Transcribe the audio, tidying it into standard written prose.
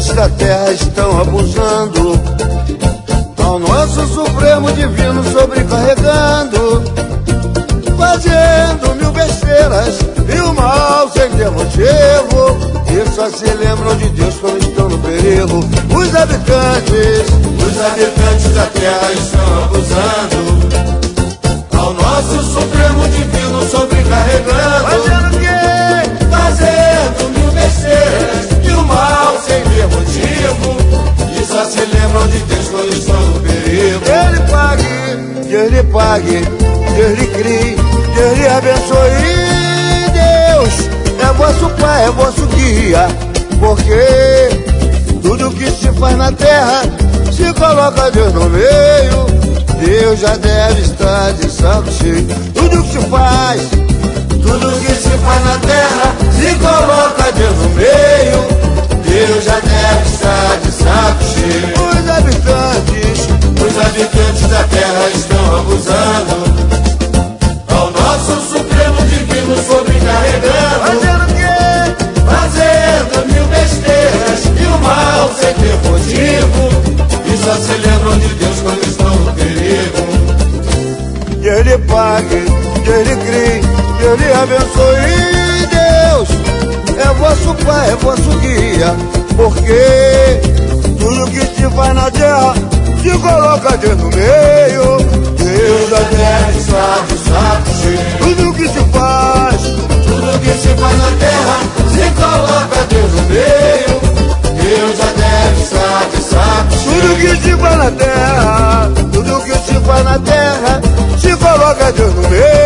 traficantes da terra estão abusando, ao nosso Supremo Divino sobrecarregando, fazendo mil besteiras e o mal sem ter motivo, e só se lembram de Deus quando estão no perigo. Os habitantes da terra estão abusando, ao nosso Supremo Divino sobrecarregando, fazendo o quê? Fazendo mil besteiras e o mal sem ter motivo, e só se lembram de Deus quando estão no perigo. Deus lhe pague, Deus lhe crie, Deus lhe abençoe. Deus é vosso Pai, é vosso guia, porque tudo que se faz na terra, se coloca Deus no meio. Deus já deve estar de saco cheio. Tudo que se faz na terra, se coloca Deus no meio. Deus já deve estar de saco cheio. Os habitantes da terra estão abusando, ao nosso Supremo Divino sobrecarregando, fazendo o quê? Fazendo mil besteiras e o mal sem ter motivo, e só se lembram de Deus quando estão no perigo. Deus lhe pague, Deus lhe crie, Deus lhe abençoe. Deus é vosso Pai, é vosso guia, porque tudo que se faz na terra, se coloca Deus no meio. Deus já deve estar de saco cheio. Tudo que se faz na terra, se coloca Deus no meio. Deus já deve estar de saco cheio. Tudo que se faz na terra, se coloca Deus no meio.